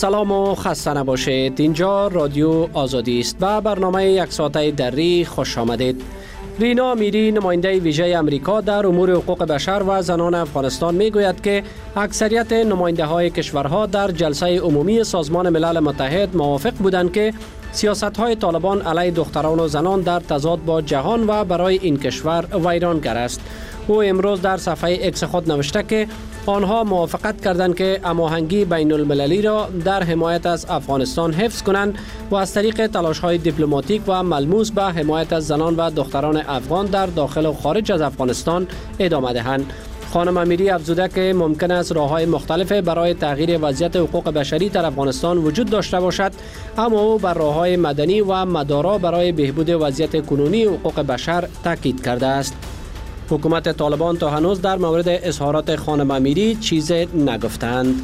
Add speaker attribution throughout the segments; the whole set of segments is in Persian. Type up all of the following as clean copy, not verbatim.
Speaker 1: سلام و خسته نباشید. اینجا رادیو آزادی است و برنامه یک ساعته دری خوش آمدید. رینا امیری نماینده ویژه امریکا در امور حقوق بشر و زنان افغانستان می گوید که اکثریت نماینده های کشورها در جلسه عمومی سازمان ملل متحد موافق بودند که سیاست های طالبان علیه دختران و زنان در تضاد با جهان و برای این کشور ویرانگر است. او امروز در صفحه اکس خود نوشته که آنها موافقت کردند که هماهنگی بین المللی را در حمایت از افغانستان حفظ کنند و از طریق تلاش‌های دیپلماتیک و ملموس به حمایت از زنان و دختران افغان در داخل و خارج از افغانستان ادامه دهند. خانم امیری افزوده که ممکن است راه‌های مختلف برای تغییر وضعیت حقوق بشری در افغانستان وجود داشته باشد، اما او بر راه‌های مدنی و مدارا برای بهبود وضعیت کنونی حقوق بشر تاکید کرده است. حکومت طالبان تا هنوز در مورد اظهارات خانم امیری چیزی نگفتند.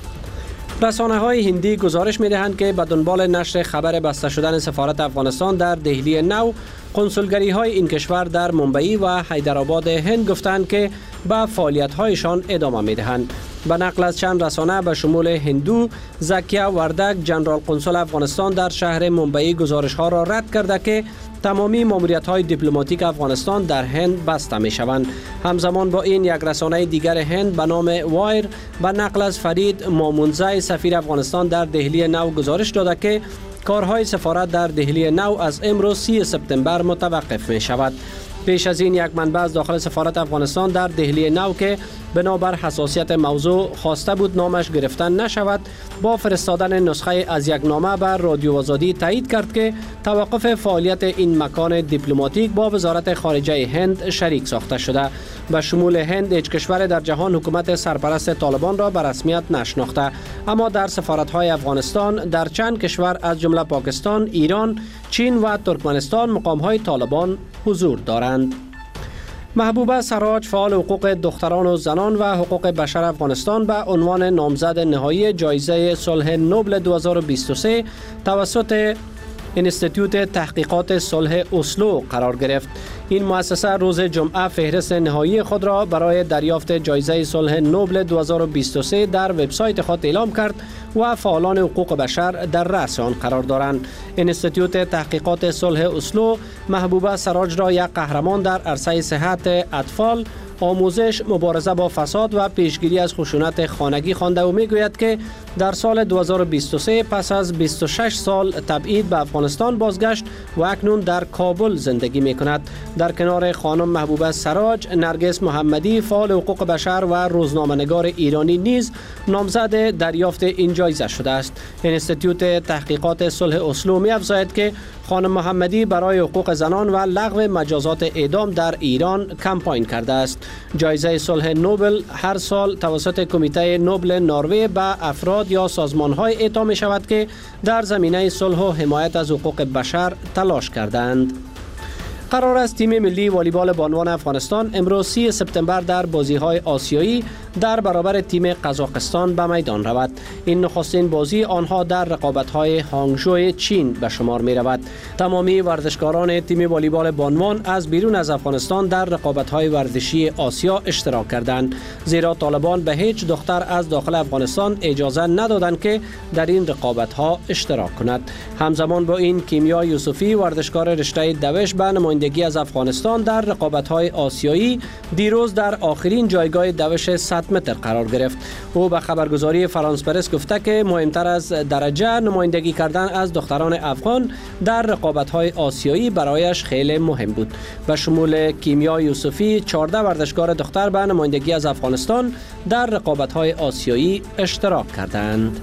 Speaker 1: رسانه‌های هندی گزارش می‌دهند که به دنبال نشر خبر بسته شدن سفارت افغانستان در دهلی نو، کنسولگری‌های این کشور در ممبئی و حیدرآباد هند گفتند که به فعالیت‌هایشان ادامه می‌دهند. به نقل از چند رسانه به شمول هندو، زکیا وردک، جنرال قنسول افغانستان در شهر ممبئی گزارش‌ها را رد کرده که تمامی ماموریت‌های دیپلماتیک افغانستان در هند بسته می‌شوند. همزمان با این یک رسانه دیگر هند به نام وایر به نقل از فرید مامونزی سفیر افغانستان در دهلی نو گزارش داده که کارهای سفارت در دهلی نو از امروز 30 سپتامبر متوقف می‌شود. پیش از این یک منبع از داخل سفارت افغانستان در دهلی نو که بنابر حساسیت موضوع خواسته بود نامش گرفتن نشود، با فرستادن نسخه از یک نامه بر رادیو آزادی تایید کرد که توقف فعالیت این مکان دیپلماتیک با وزارت خارجه هند شریک ساخته شده. به شمول هند هیچ کشور در جهان حکومت سرپرست طالبان را به رسمیت نشناخته، اما در سفارت‌های افغانستان در چند کشور از جمله پاکستان، ایران، چین و ترکمنستان مقام‌های طالبان حضور دارند. محبوبه سراج فعال حقوق دختران و زنان و حقوق بشر افغانستان به عنوان نامزد نهایی جایزه صلح نوبل 2023 توسط انستیتوت تحقیقات صلح اسلو قرار گرفت. این مؤسسه روز جمعه فهرست نهایی خود را برای دریافت جایزه صلح نوبل 2023 در وبسایت خود اعلام کرد و فعالان حقوق بشر در رأس آن قرار دارند. انستیتوت تحقیقات صلح اسلو محبوبه سراج را یک قهرمان در عرصه صحت اطفال، آموزش، مبارزه با فساد و پیشگیری از خشونت خانگی خوانده و میگوید که در سال 2023 پس از 26 سال تبعید به افغانستان بازگشت و اکنون در کابل زندگی می کند. در کنار خانم محبوبه سراج، نرگس محمدی فعال حقوق بشر و روزنامه‌نگار ایرانی نیز نامزد دریافت این جایزه شده است. انستیتوت تحقیقات صلح اسلو می افزاید که خانم محمدی برای حقوق زنان و لغو مجازات اعدام در ایران کمپاین کرده است. جایزه صلح نوبل هر سال توسط کمیته نوبل نروژ به افراد یا سازمان‌های اعطا می شود که در زمینه صلح و حمایت از حقوق بشر تلاش کردند. قرار است تیم ملی والیبال بانوان افغانستان امروز 30 سپتامبر در بازی‌های آسیایی در برابر تیم قزاقستان به میدان رود. این نخستین بازی آنها در رقابت‌های هانگژو چین به شمار می‌رود. تمامی ورزشکاران تیم والیبال بانوان از بیرون از افغانستان در رقابت‌های ورزشی آسیا اشتراک کردند، زیرا طالبان به هیچ دختر از داخل افغانستان اجازه ندادند که در این رقابت‌ها اشتراک کند. همزمان با این کیمیا یوسفی ورزشکار رشته دوش به نمایندگی از افغانستان در رقابت‌های آسیایی دیروز در آخرین جایگاه دوش 100 متر قرار گرفت. او به خبرگزاری فرانس پرس گفته که مهمتر از درجه نمایندگی کردن از دختران افغان در رقابت‌های آسیایی برایش خیلی مهم بود. به شمول کیمیا یوسفی 14 ورزشکار دختر به نمایندگی از افغانستان در رقابت‌های آسیایی اشتراک کردند.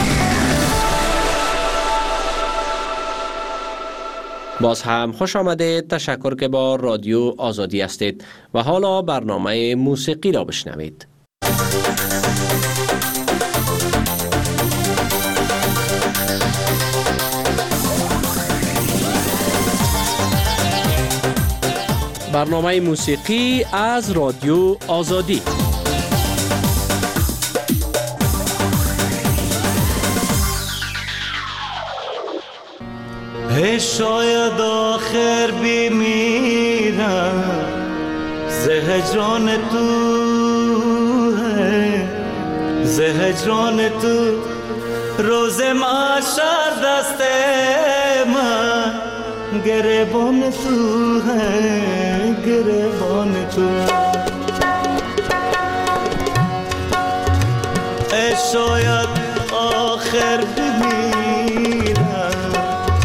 Speaker 1: باز هم خوش آمدید. تشکر که با رادیو آزادی هستید و حالا برنامه موسیقی را بشنوید. برنامه موسیقی از رادیو آزادی.
Speaker 2: شاید آخر بمیرم زهجان تو ہے زهجان تو روز محشر دست من گریبان تو ہے، گریبان تو. ای شاید آخر بمیرم،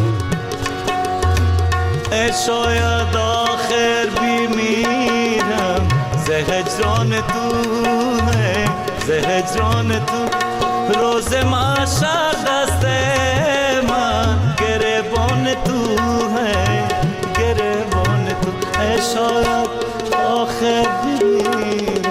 Speaker 2: ای شاید آخر بمیرم، ز هجران تو ہے، ز هجران تو. روز محشر دست من گریبان تو ہے، گریبان تو. ای شاید آخر بمیرم.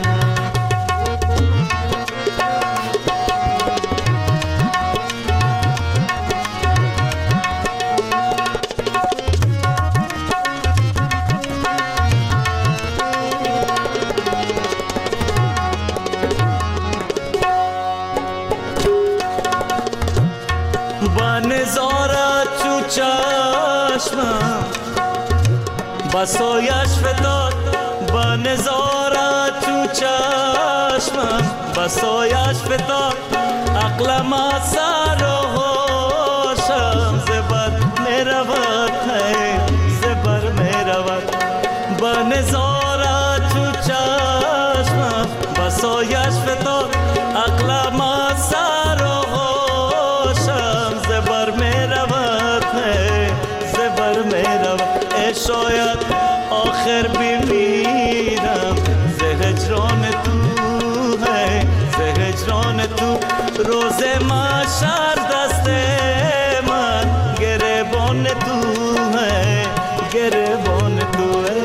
Speaker 2: بنظارت چو چشمم بسایش فتاد، بنظارت چو چشمم بسایش فتاد. عقلم از سر و هوشم زبر می رود، زبر می رود. بنظارت چو چشمم بسایش فتاد، عقلم از سر و زبر می رود، زبر می رود. ای شاید آخر بمیرم، ز هجران تو ہے، ز هجران تو. روز محشر دست من گریبان تو ہے، گریبان تو ہے.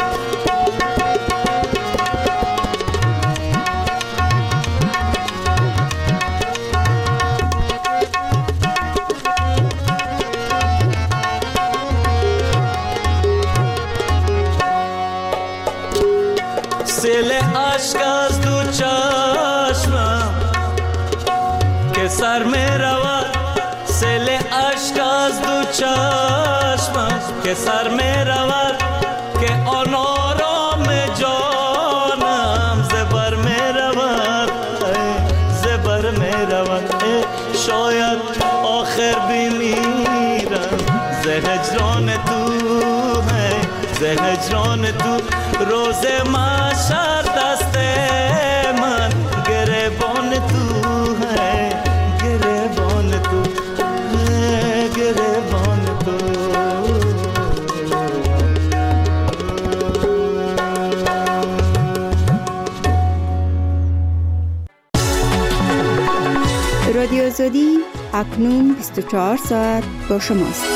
Speaker 2: سیل عشق از دو چشمم که سر می رود، سیل عشق از دو چشمم که سر می رود. که آن آرام جانم زبر می رود، زبر می رود. شاید آخر بمیرم، ز هجران تو ہے، ز هجران تو. روز محشر دست من گریبان تو ہے، گریبان تو ہے، گریبان تو.
Speaker 3: رادیو آزادی اکنون 24 ساعت با شماست.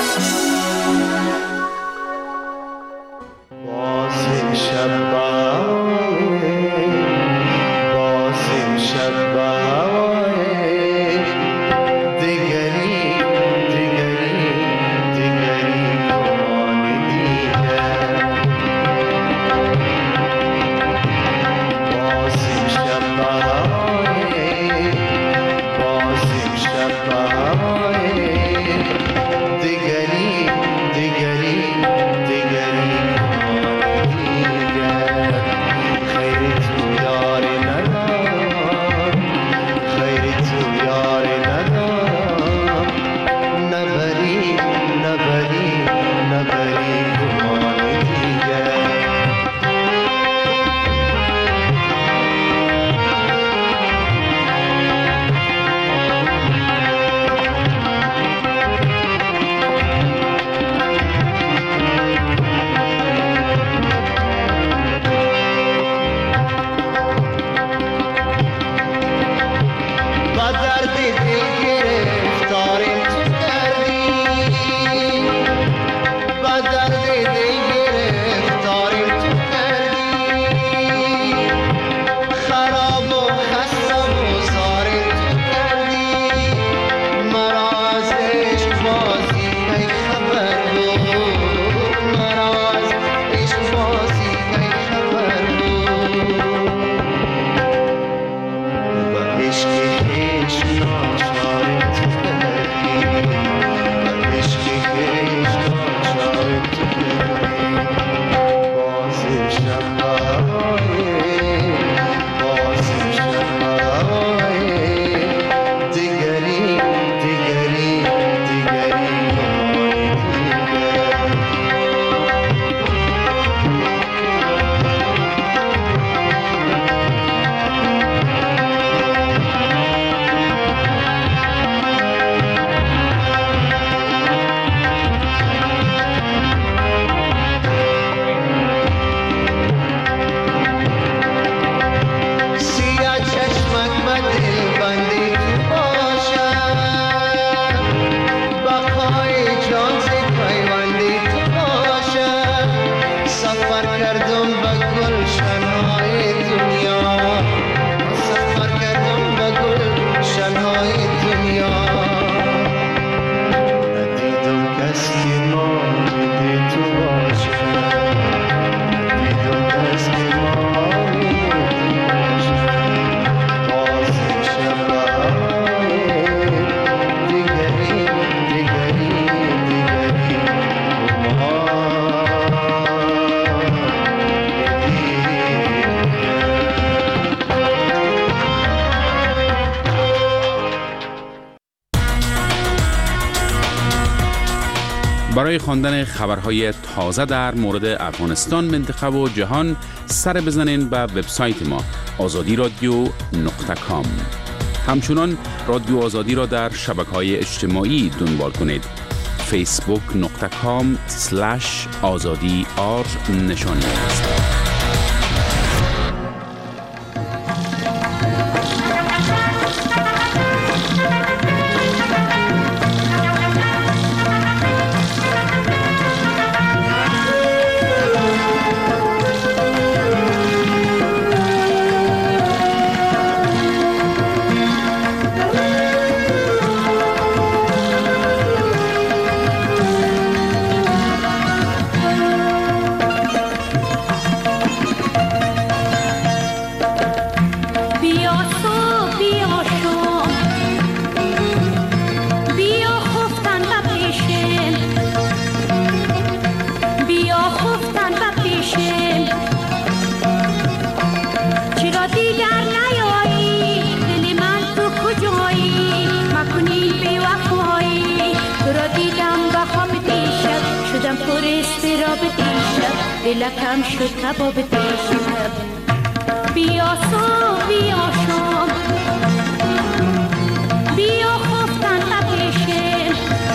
Speaker 4: کردم به گلشنهای دنیا، سفر کردم به گلشنهای دنیا، ندیدم کس که نامیده تو باشه، ندیدم کس که نامیده تو باشه. باز شبهای دیگری دیگری دیگری
Speaker 5: برای خواندن خبرهای تازه در مورد افغانستان، منطقه و جهان سر بزنین به وبسایت ما azadiradio.com. همچنان رادیو آزادی را در شبکه‌های اجتماعی دنبال کنید. facebook.com/azadi_r نشانی است.
Speaker 6: دلکم شد کباب دیشب، بیا صبح بیا شام، بیا خفتن و پیشم.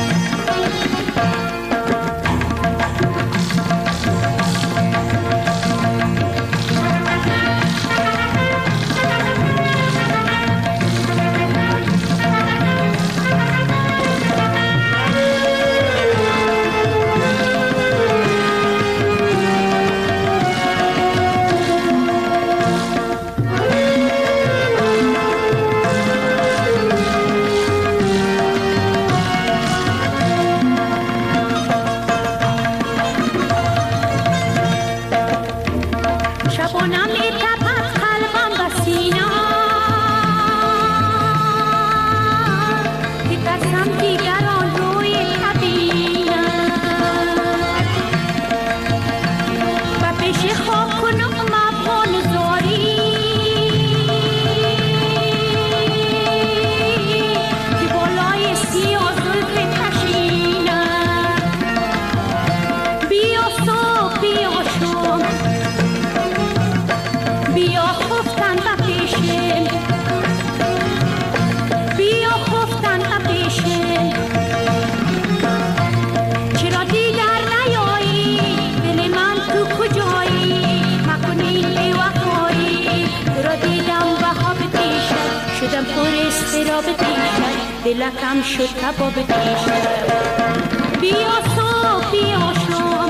Speaker 6: دلکم شد کباب دیشب، بیا صبح بیا شام،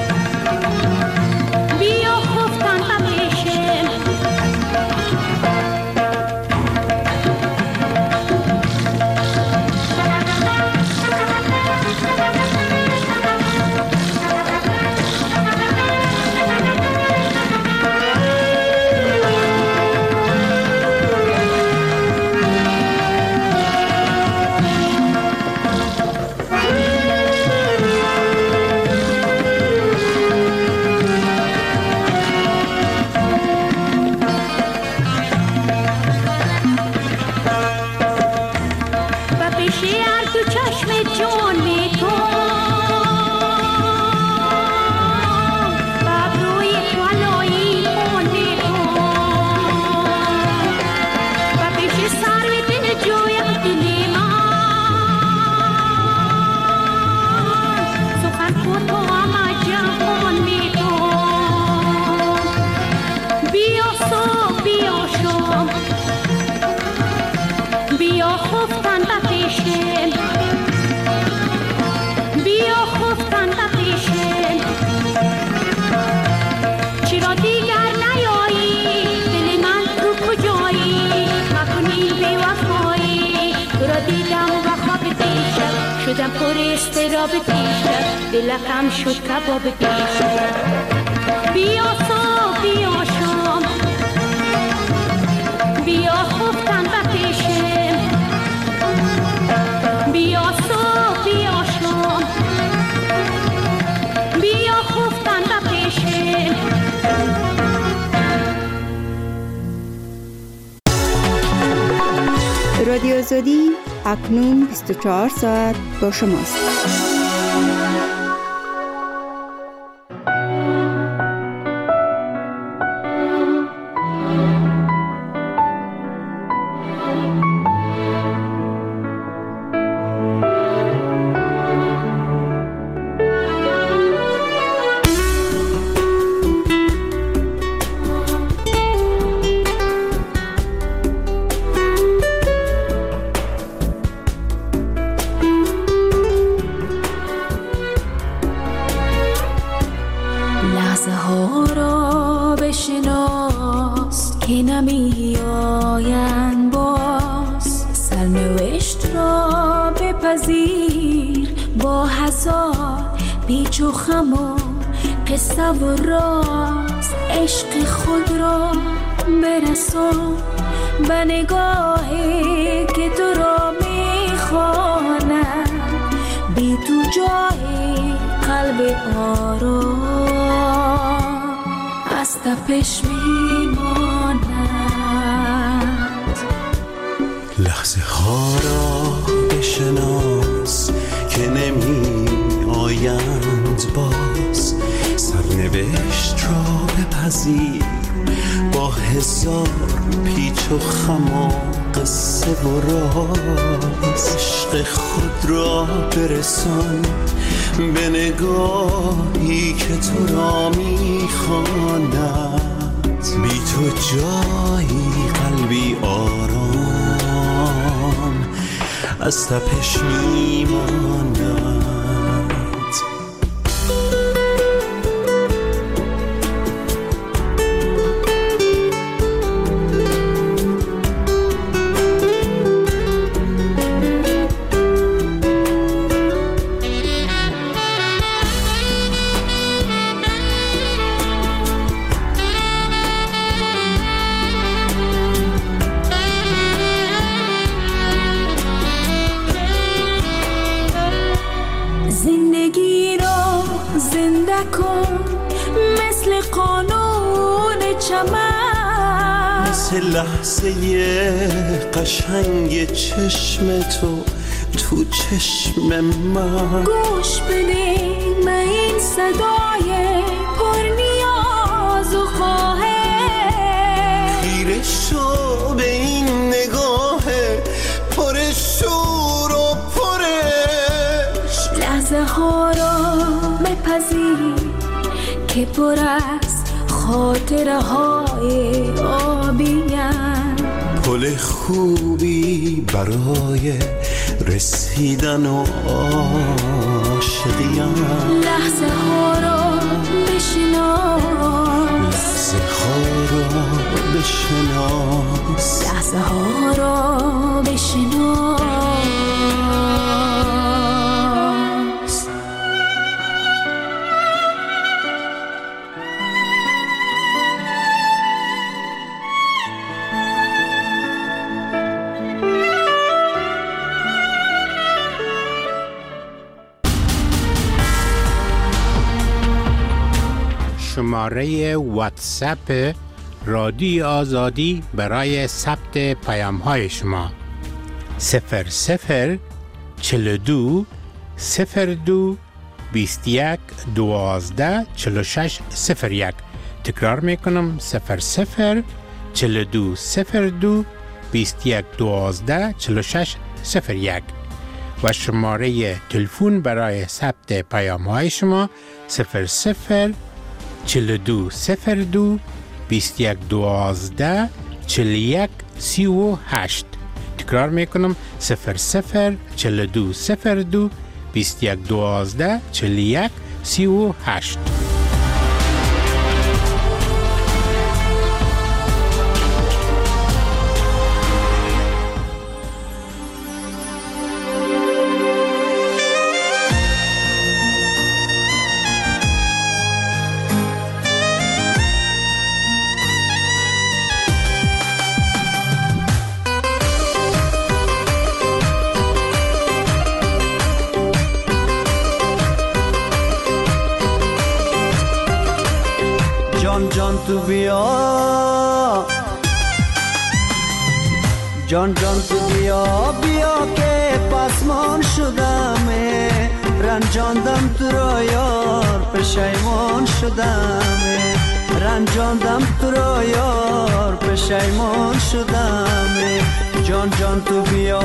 Speaker 6: بیا خفتن و پیشم. شدم پر استراب دیشب، دلکم شد کباب دیشب. بیا صبح بیا شام، بیا خفتن و پیشم، بیا صبح بیا شام، بیا خفتن و پیشم.
Speaker 3: رادیو آزادی اکنون 24 ساعت با شماست.
Speaker 7: پیچ و خم و قصه و راز، عشق خود را برسان به نگاهی که تو را میخواند، بی تو جای قلب آرام از تپش میماند.
Speaker 2: لحظه ها را بشناس که نمی آیند باز، سرنوشت را بپذیر با هزار پیچ و خم و قصه و راز، عشق خود را برسان به نگاهی که تو را میخواند، بی تو جایی قلبی آرام از تپش میماند. لحظه قشنگ چشم تو تو چشم من،
Speaker 7: گوش بده به این صدای پر نیاز و خواهش،
Speaker 2: خیره شو به این نگاه پر شور و پرش.
Speaker 7: لحظه ها را بپذیر که پر از خاطره های آبیم،
Speaker 2: پل خوبی برای رسیدن و عاشقیم.
Speaker 7: لحظه ها را بشناس،
Speaker 2: لحظه ها را بشناس،
Speaker 7: لحظه ها را بشناس.
Speaker 8: شماره واتساپ رادیو آزادی برای ثبت پیام‌های شما 00 42 02 21 12 46 01. تکرار میکنم 00 42 02 21 12 46 01 و شماره تلفن برای ثبت پیام‌های شما 00 42 02 21 12 41 38. تکرار میکنم 00 42 02 21 12 41 38.
Speaker 2: جان جان تو بیا، جان جان تو بیا بیا که پسمان شدم، رنجاندم تو را یار پشیمان شدم، رنجاندم تو را یار پشیمان شدم. جان جان تو بیا،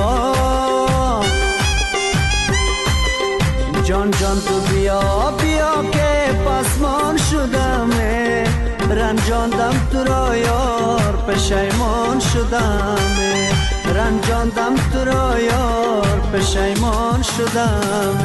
Speaker 2: جان جان تو بیا بیا که پسمان شدم، رنجاندم تو را یار پشیمان شدم، رنجاندم تو را یار پشیمان شدم.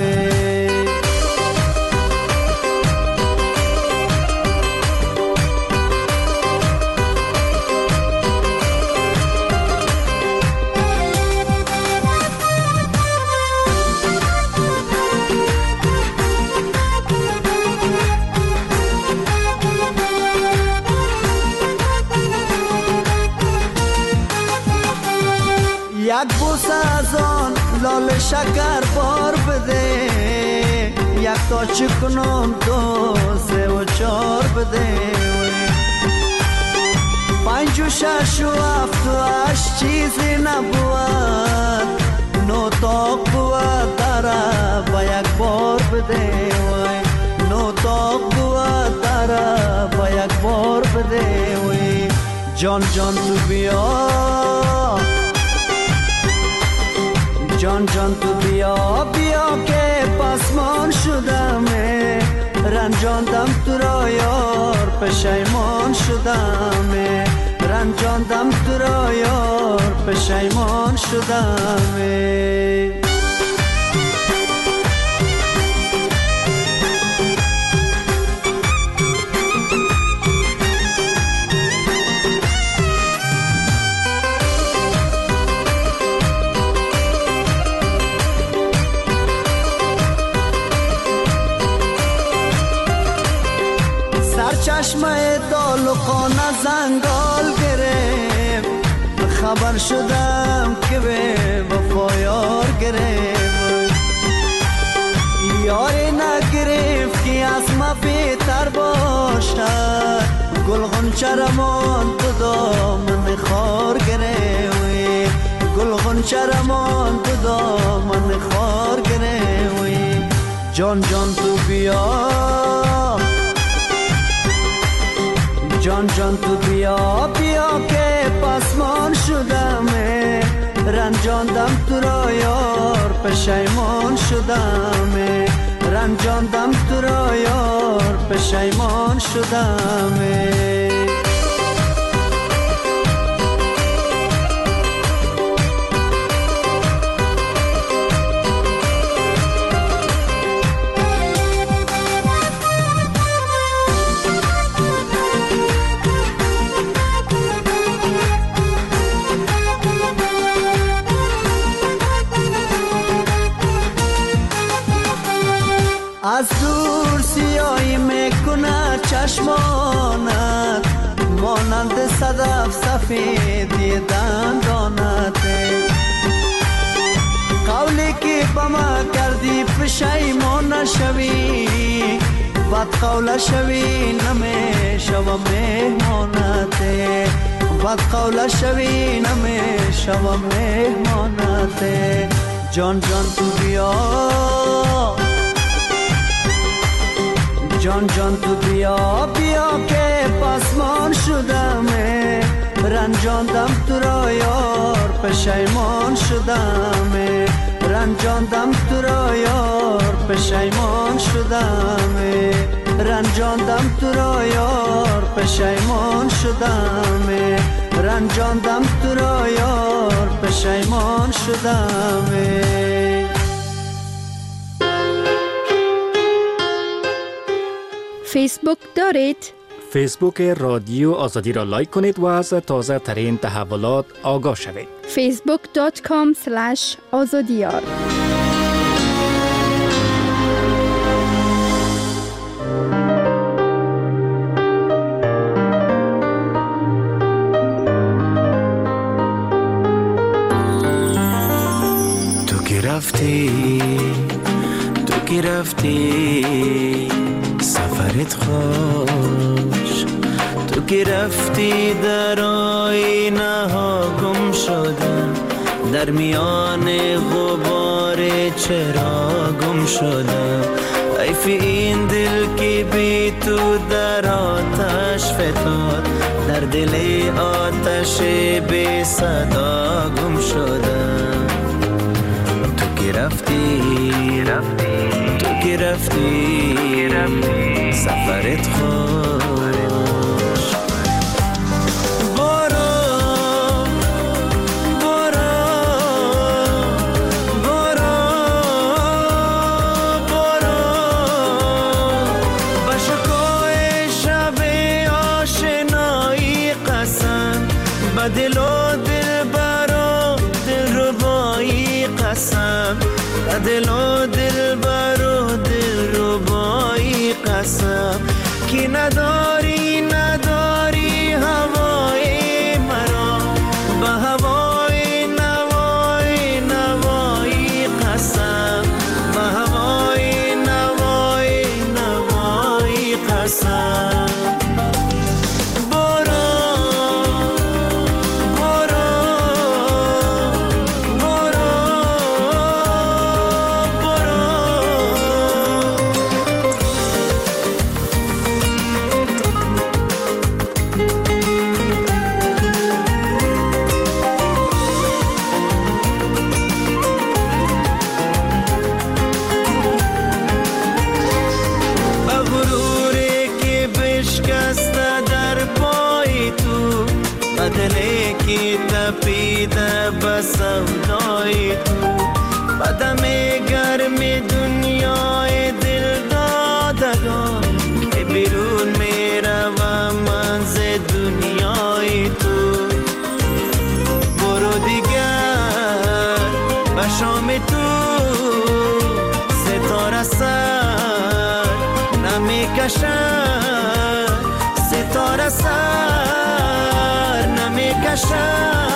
Speaker 2: یک بوسه از آن لال شکر بار بده، یک تا چکنم 2 3 و 4 بده، 5 و 6 و 7 و 8 چیزی نبود، 9 تا بود داره با یک بار بده، 9 تا بود داره با یک بار بده. جان جان تو بیا، جان جان تو بیا بیا که پسمان شدم، رنجاندم تو را یار پشیمان شدم، رنجاندم تو را یار پشیمان شدم. چشمه دالخانه زنگال گرفت، خبر شدم که به وفا یار گرفت، یاری نگرفت که از ما بهتر باشد، گل غنچه رمان تو دامن خار گرفت، گل غنچه رمان تو دامن خار گرفت. جان جان تو بیا، جان جان تو بیا بیا که پسمان شدم، رنجاندم تو را یار پشیمان شدم، رنجاندم تو را یار پشیمان شدم. از دور سیاهی میکنه چشمانت، مانند صدف سفیدی دندانت، قولی که با ما کردی پشیمان نشوی، بد قول شوی نمیشوم مهمانت، بد قول شوی نمیشوم مهمانت. جان جان تو بیا، جان جان تو بیا بیا که پسمان شدم، رنجاندم تو را یار پشیمان شدم، رنجاندم تو را یار پشیمان شدم، رنجاندم تو را یار پشیمان شدم، رنجاندم تو را یار پشیمان شدم.
Speaker 3: فیسبوک دارید؟
Speaker 9: فیسبوک رادیو آزادی را لایک کنید و از تازه ترین تحولات آگاه شوید.
Speaker 3: facebook.com/azadiyar.
Speaker 10: تو که رفتی سفرت خوش،
Speaker 2: که رفتی در آینه ها گم شدم، در میان غبار چرا گم شدم. حیف این دل که بی تو در آتش فتاد، در دل آتش بی صدا گم شدم. تو که رفتی سفرت خوش. برو با شکوه شب آشنایی قسم، با دل و دل برا دل ربایی قسم، با دل و دل برا دل ربایی قسم. که نداری هوای مرا، با هوای نوایی قسم، با هوای نوایی قسم. دلی که تپیده به سودای تو، بدم گرم دنیای دل دادگان که بیرون میروم من ز دنیای تو. برو دیگر به شام تو ستاره سر نمیکشد، ستاره سر نمیکشد.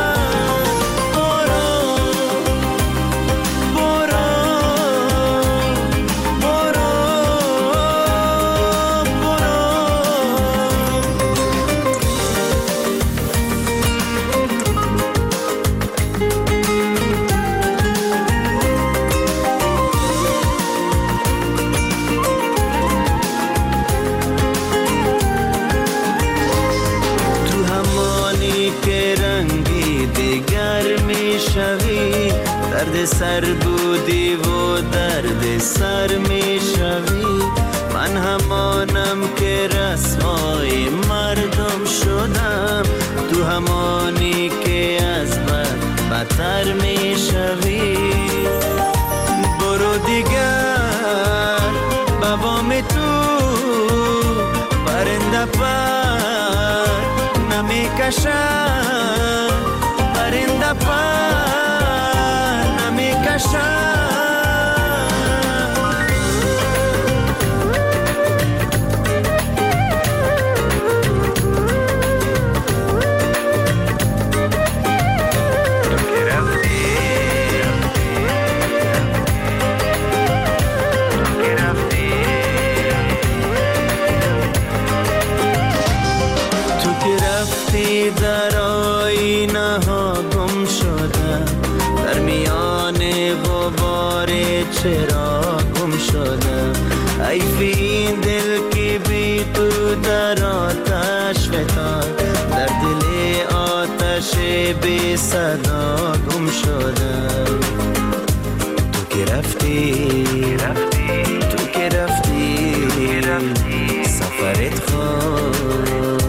Speaker 2: درد سر بودی و درد سر می شوی، من همانم که رسوای مردم شدم، تو همانی که از بد بدتر می شوی. برو دیگر بابام تو پرنده پر نمی کشد، پرنده پر در آینه ها گم شدم، در میان غبار چرا گم شدم. حیف این دل که بی تو در آتش فتاد، در دل آتش بی صدا گم شدم. تو که رفتی سفرت خوش.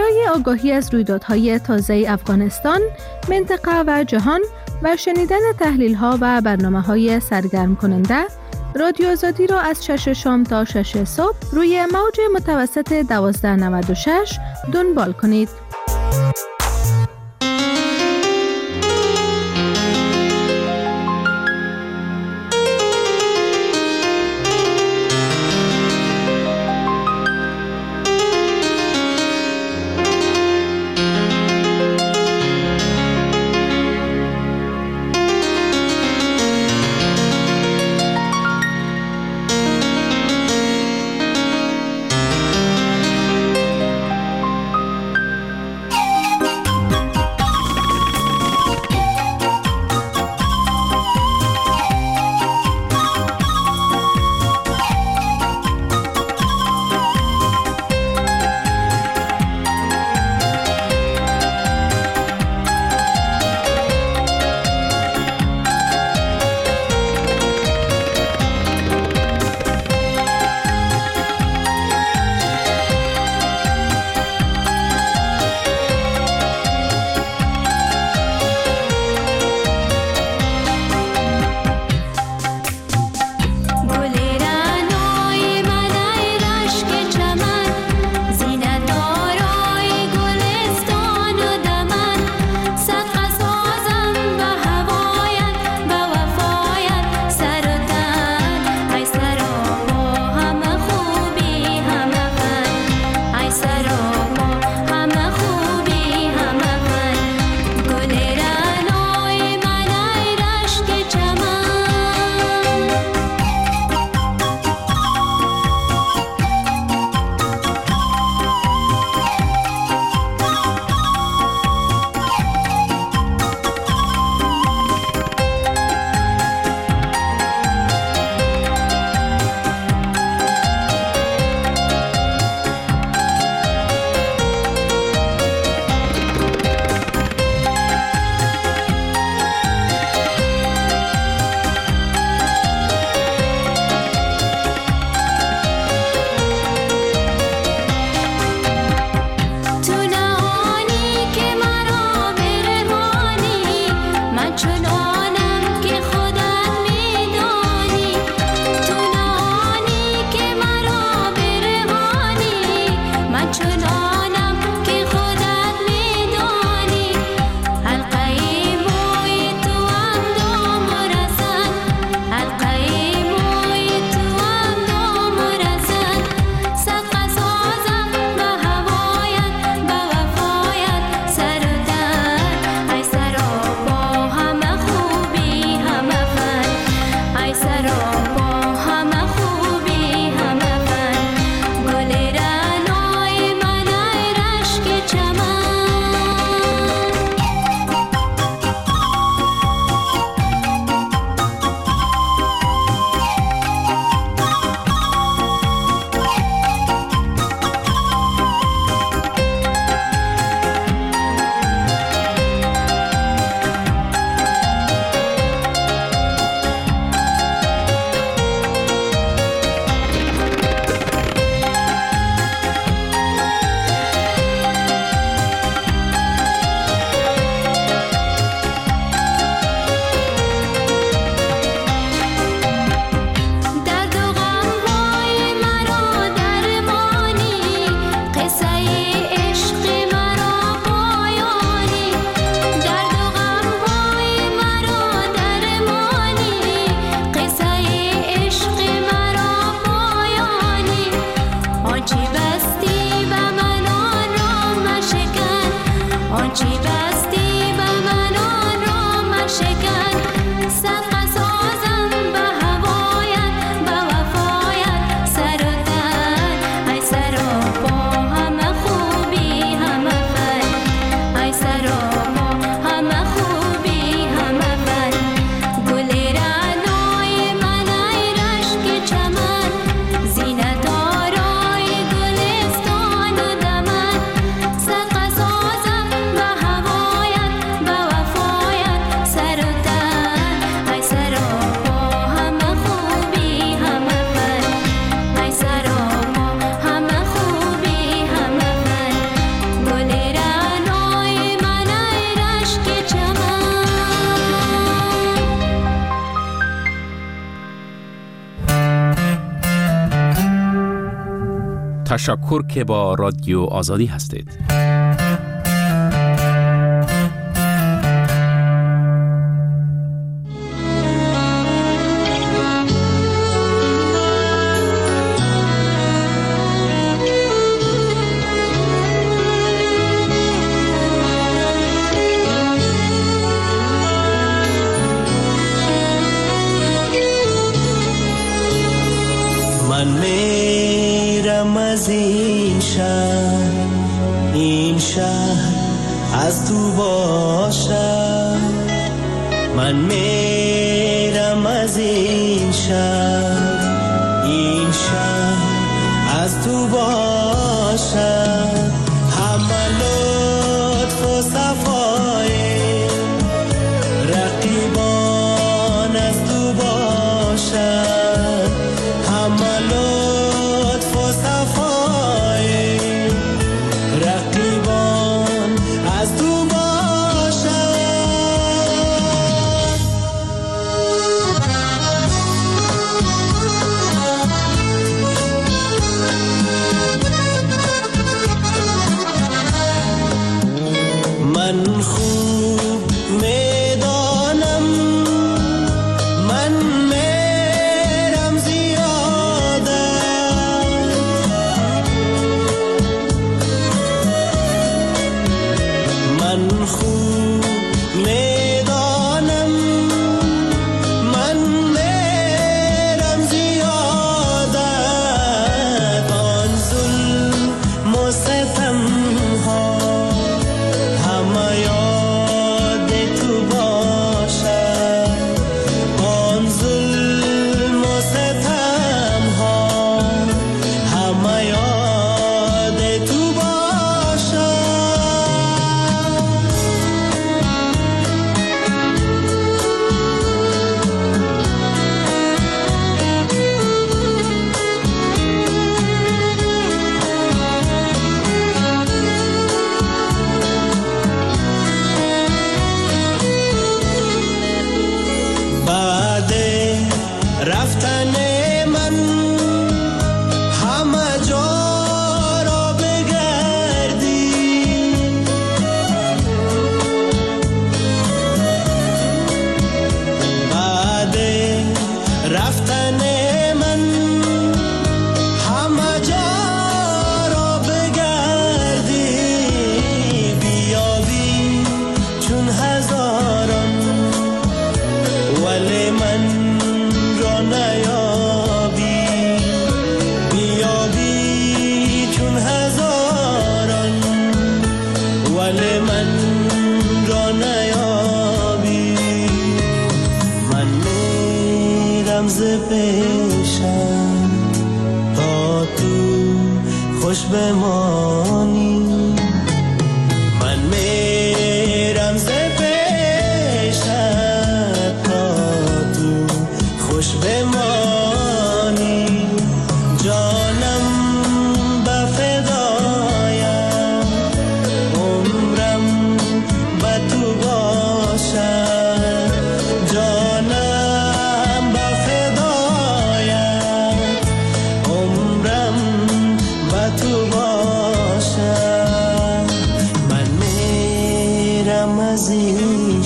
Speaker 10: برای آگاهی از رویدادهای تازه افغانستان، منطقه و جهان و شنیدن تحلیل‌ها و برنامه‌های سرگرم کننده، رادیو آزادی را از 6 شام تا 6 صبح روی موج متوسط 1296 دنبال کنید.
Speaker 7: به هوا
Speaker 5: تشکر که با رادیو آزادی هستید.
Speaker 2: من میرم از این شهر از تو باشم. من میرم از این شهر از تو باشم. همه لطف و صفای رقیبان از تو باشم. همه لطف و صفای رقیبان از تو من خوب میدانم من میرم زیادت. من خوب میدانم من میرم زیادت. آن ظلم و ستم ها همه یاد تو باشد. آن ظلم و ستم ها همه یاد تو بعد رفتن من همه جا را بگردی. بعد رفتن من همه جا را بگردی. بیابی چون هزاران ولی من را نیابی. بیابی چون هزاران ولی من را نیابی. من میرم ز پیشم تا تو خوش بمانی. من میرم ز پیشم تا تو خوش بمانی. جانم به فدایم عمرم به تو باشد. جانم به فدایم عمرم به تو باشد. من میرم از این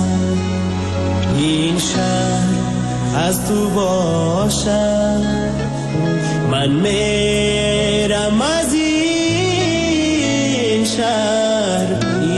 Speaker 2: شهر از تو باشم. من میرم از این شهر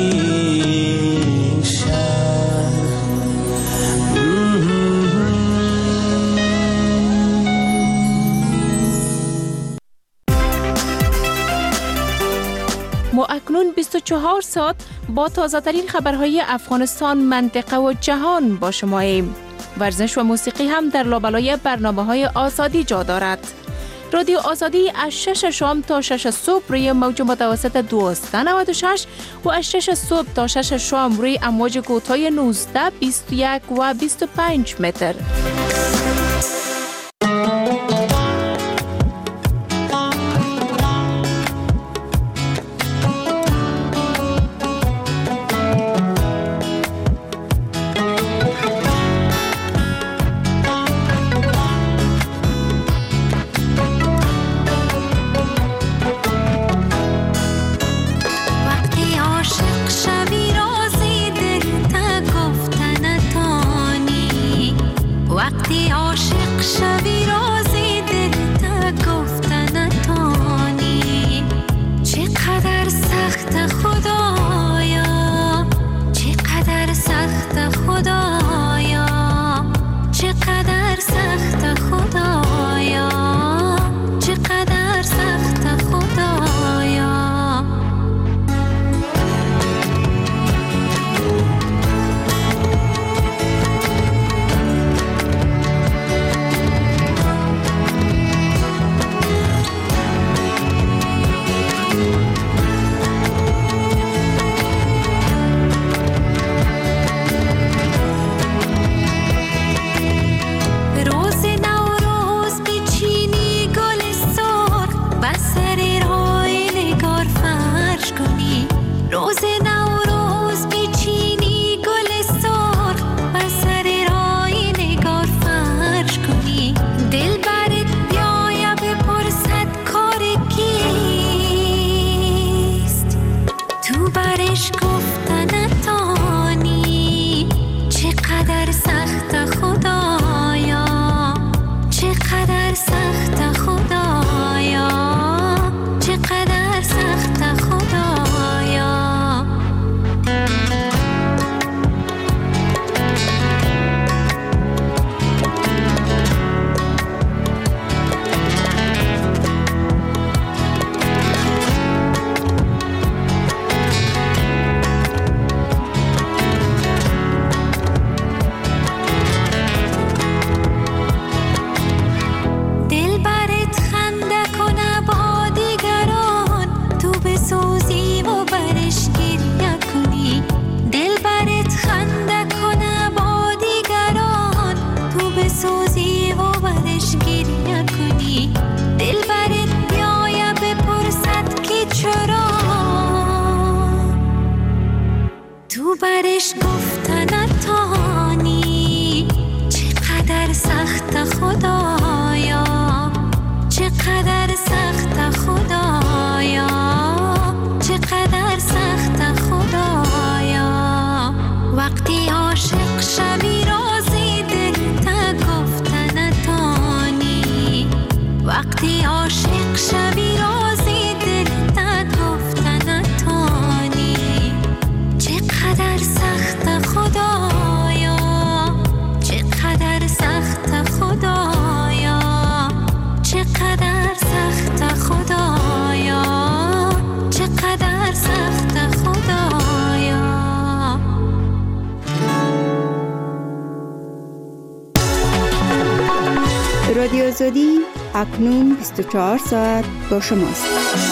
Speaker 10: ما اکنون 24 ساعت با تازه‌ترین خبرهای افغانستان، منطقه و جهان با شماییم. ورزش و موسیقی هم در لابلای برنامه‌های آزادی جا دارد. رادیو آزادی از 6 شام تا 6 صبح روی موج متوسط 1296 و از 6 صبح تا 6 شام روی امواج کوتاه 19، 21 و 25 متر.
Speaker 7: روز نوروز بچینی گل سرخ و سر رای نگار فرش کنی، دل برت بیاید بپرسد کار کیست، تو برش گفتن نتانی چقدر سخت خدایا، چقدر سخت خدایا، چقدر سخت خدایا. دل برت خنده کنه با دیگران، تو بسوزی و برش گریه کنی، دل برت خنده کنه با دیگران، تو بسوزی و برش گریه کنی، دل برت بیاید بپرسد که چرا، تو برش گفتن نتانی چقدر سخت خدایا، چقدر سخت خدایا، چقدر سخت خدایا. وقتی عاشق شوی رازی دل تا گفتن نتانی، وقتی عاشق شوی رازی دل تا گفتن نتانی، چقدر سخت خدایا، چقدر سخت خدایا، چقدر سخت خدایا، چقدر سخت خدایا.
Speaker 3: رادیو آزادی اکنون 24 ساعت با شماست.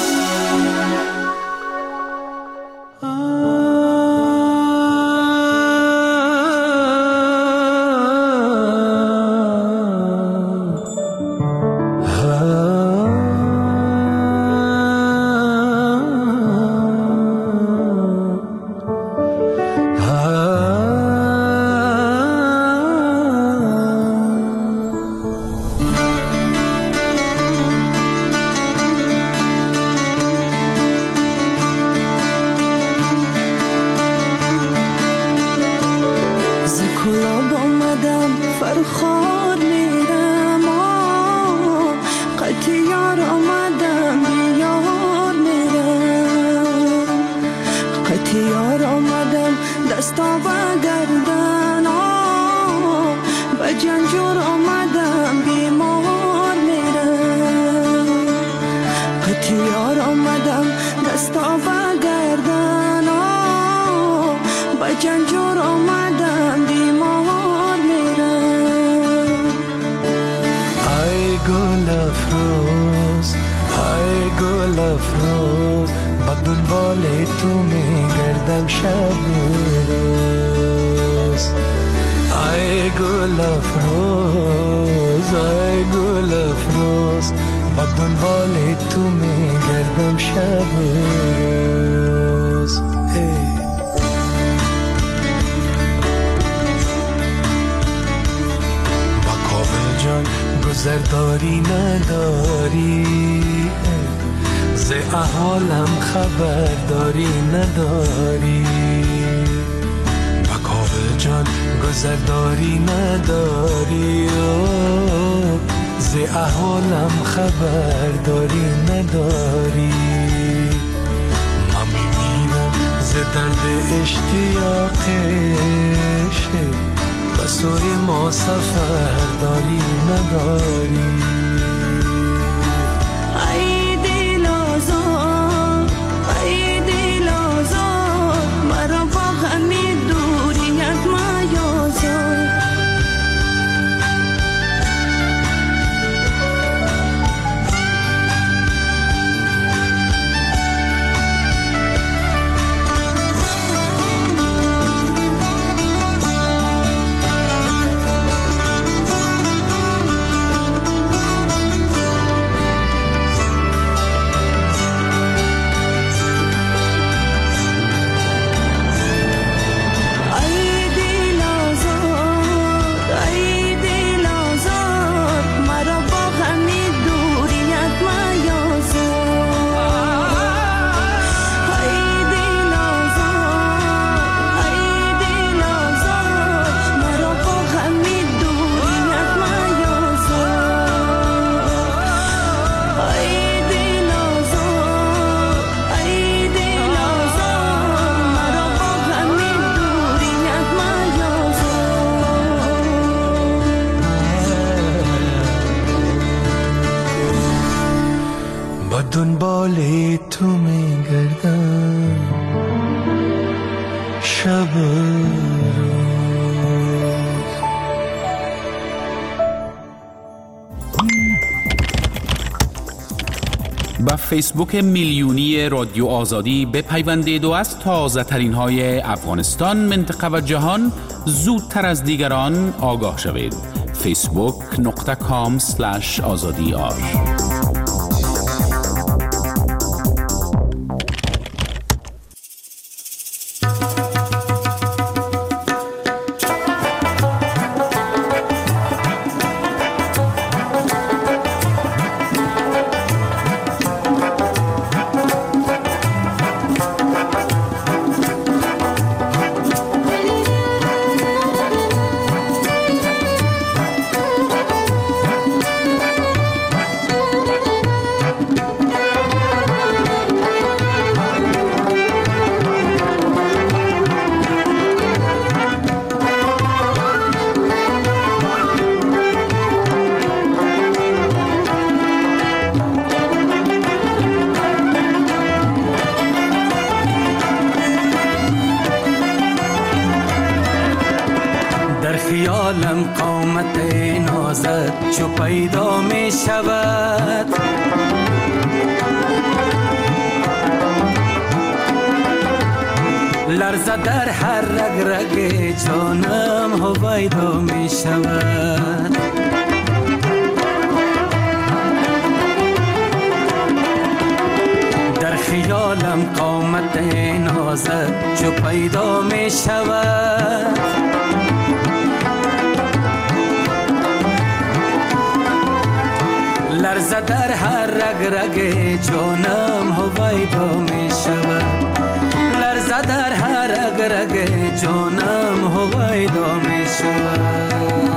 Speaker 4: گذرداری نداری، ز احوالم خبرداری نداری، بکاوه جان گذرداری نداری، ز احوالم خبرداری نداری. من میمیرم ز درد اشتیاقش، به سوی ما سفرداری نداری.
Speaker 2: ای دل آزاد، ای دل آزاد، مرا با همین دوریت میازاد.
Speaker 4: شب
Speaker 5: با فیسبوک میلیونی رادیو آزادی بپیوندید و از تازه ترین های افغانستان، منطقه و جهان زودتر از دیگران آگاه شوید. facebook.com/azadiar
Speaker 2: خیالم قامت نازت چو پیدا می شود، لرزه در هر رگ رگ جانم هویدا می شود. در خیالم قامت نازت چو پیدا می شود، لرزه در هر رگ رگ جانم هویدا می شود، لرزه در هر رگ رگ جانم هویدا می شود.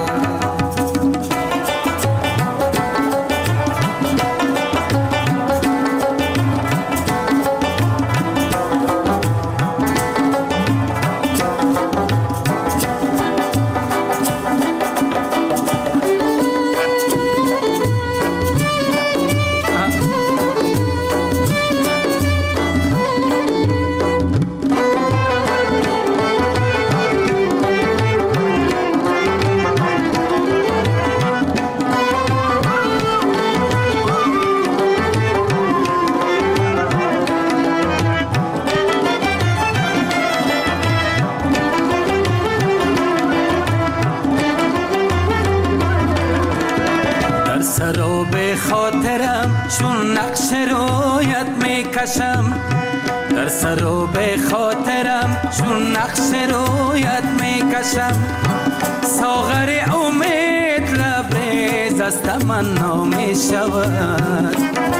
Speaker 2: سراب خاطرم چون نقش رویت می کشم، در سراب خاطرم چون نقش رویت می کشم. ساغر امید لبریز از تمنا می شود،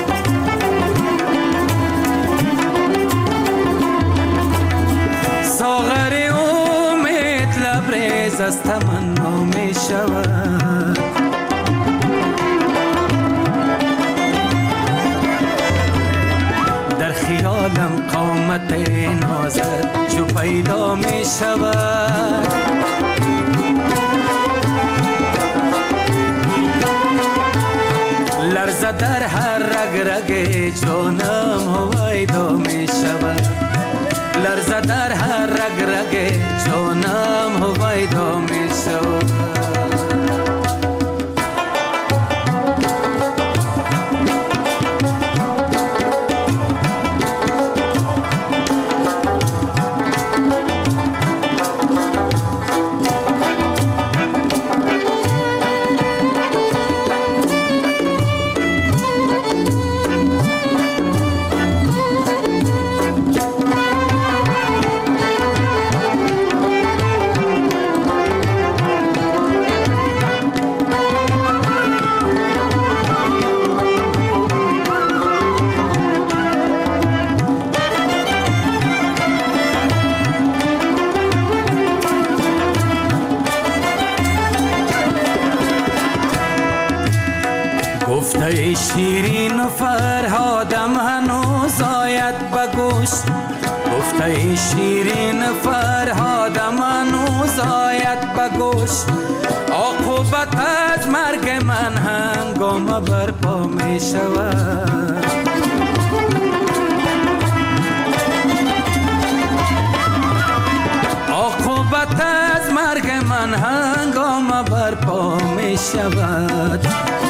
Speaker 2: ساغر امید لبریز از تمنا می شود. خیالم قامت نازت چو پیدا می شود، لرزه در هر رگ رگ جانم هویدا می شود، لرزه در هر رگ رگ جانم هویدا می شود. گفته شیرین و فرهادم هنوز آید بگوش، گفته شیرین و فرهادم هنوز آید بگوش. عاقبت از مرگ من هنگام برپا می شود،
Speaker 11: من هنگام برپا می شود.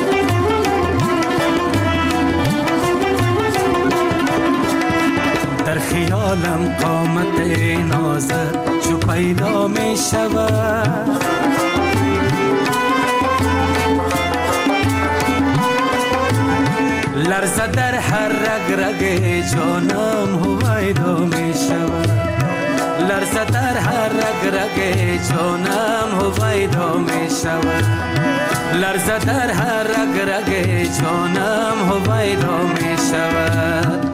Speaker 11: در خیالم قامت نازت چو پیدا می شود. لرزه در هر رگ رگ جانم هویدا می شود. لرزه در هر رگ رگ جانم هویدا می شود. لرزه در هر رگ رگ جانم هویدا می شود.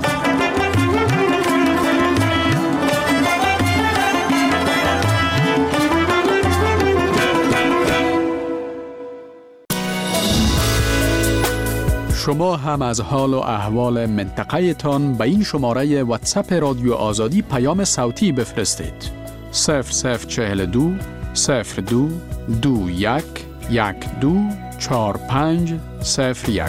Speaker 12: شما هم از حال و احوال منطقه تان به این شماره واتساپ رادیو آزادی پیام صوتی بفرستید. 0042 02 21 12 45 01.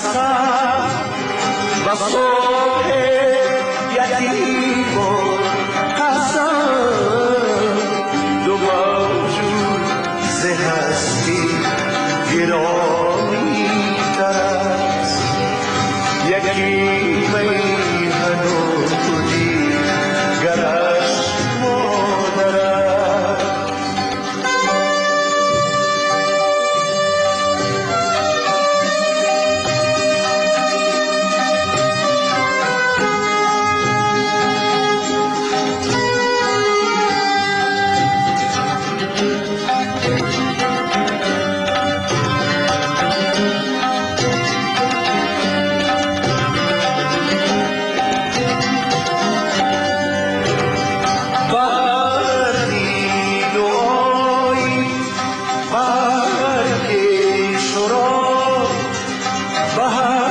Speaker 4: قسم و صبح یکی و قسم دو موجود ز هستی گرامی ترست یکی میهن و دیگرش مادر Bahar